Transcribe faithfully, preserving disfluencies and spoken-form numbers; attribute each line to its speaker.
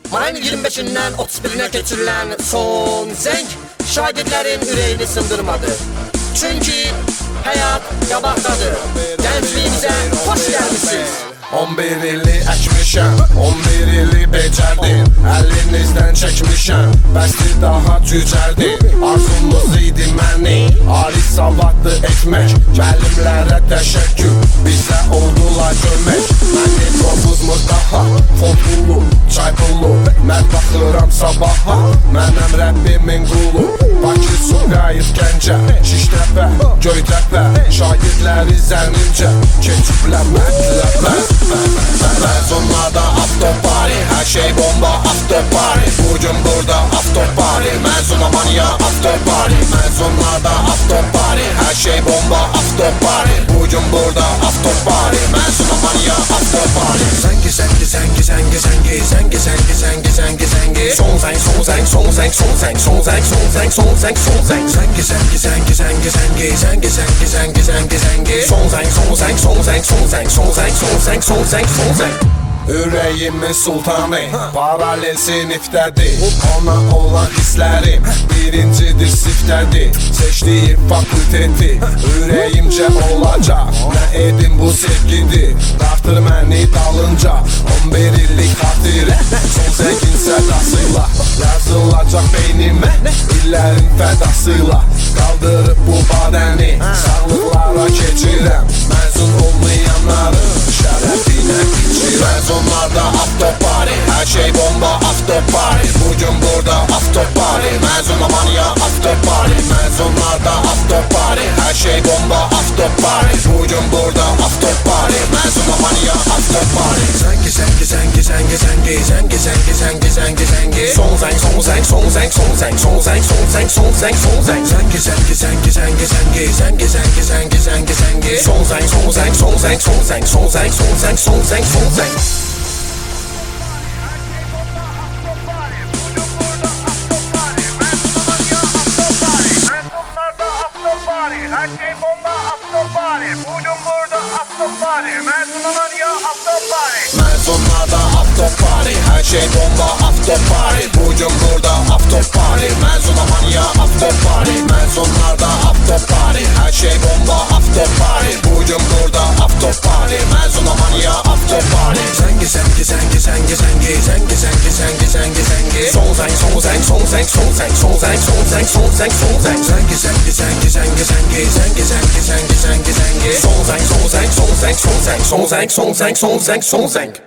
Speaker 1: Mayın iyirmi beşindən otuz birinə keçirilən son zəng şagirdlərin ürəyini sındırmadı. Çünki həyat qabaqdadır. Gəncliyimizə xoş gəlmişsiniz.
Speaker 2: on bir ili əkmişəm, on bir ili becərdim. Əlinizdən çəkmişəm, bəsdir daha cücərdim. Arzumuz idi məni ali savadlı etmək. Müəllimlərə təşəkkür, bizə oldular görmək. Məni qovuzmur daha, fotbulu, çay pulu. Mən baxıram sabaha, mənəm Rəbbimin qulu. Bakı, Sumqayıt, Gəncə, Şiştəpə, Göytəpə. Şagirdləri zənnimcə, keçiblər mətləblər. Mezunlarda after party, her şey bomba after party. Bugün burada after party, mezuna manya after party. Mezunlarda after party, her şey bomba after party. Bugün burada after party, mezuna manya after party. Zengi zengi zengi zengi zengi zengi zengi zengi zengi zengi. Son zeng son zeng son zeng son zeng son zeng son zeng son zeng son zeng. Zengi zengi zengi zengi zengi zengi zengi zengi zengi zengi. Son zeng son zeng son zeng son zeng son zeng son zeng son zeng son zeng. Ürəyimin sultanı paralel sinifdədir. Ona olan hisslərim birincidir siftədir. Seçdiyim fakülteti ürəyimcə olacaq. Nə edim bu sevgidir, dartır məni dalınca. on bir illik xatirə son zəngin sədasıyla yazılacaq beynimə, illərin fədasıyla. Qaldırıb bu badəni sağlıqlara keçirəm. Məzun olmayanların şərəfinə içirəm. Mezunlarda after party, her şey bomba after party. Bugün burada after party, mezuna manya after party. Mezunlarda after party, her şey bomba after party. Bugün burada after party, mezuna manya after party. Zengi zengi zengi zengi zengi zengi zengi zengi zengi zengi. Son zeng son zeng son zeng son zeng son zeng son zeng son zeng son zeng. Zengi zengi zengi zengi zengi zengi zengi zengi zengi zengi. Son zeng son zeng son zeng son zeng son zeng son zeng son zeng son zeng.
Speaker 3: Her şey bomba after party. Bugün burada after party. Mezuna manya after party.
Speaker 2: Mezunlarda after party, her şey bomba after party. Bugün burada after party, mezuna manya after party. Mezunlarda after party, her şey bomba after party. Bugün burada after party, mezuna manya after party. Zengi zengi zengi zengi zengi zengi zengi zengi zengi zengi. Son zeng son zeng son zeng son zeng son zeng son zeng son zeng son zeng. Zengi zengi zengi zengi zengi zengi zengi zengi zengi zengi. Son zeng son zeng son zeng son zeng son zeng son zeng son zeng son zeng.